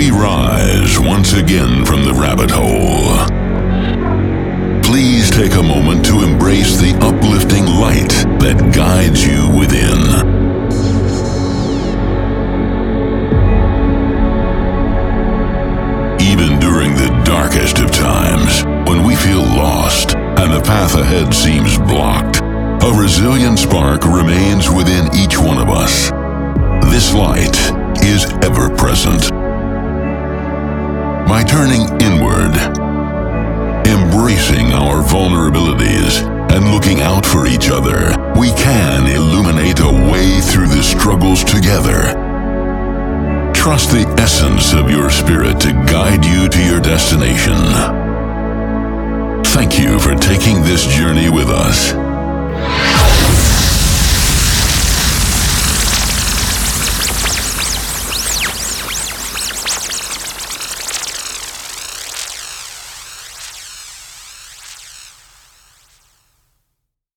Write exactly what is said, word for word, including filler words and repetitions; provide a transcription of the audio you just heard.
we rise once again from the rabbit hole, please take a moment to embrace the uplifting light that guides you within. Even during the darkest of times, when we feel lost and the path ahead seems blocked, a resilient spark remains within each one of us. This light is ever present. By turning inward, embracing our vulnerabilities, and looking out for each other, we can illuminate a way through the struggles together. Trust the essence of your spirit to guide you to your destination. Thank you for taking this journey with us.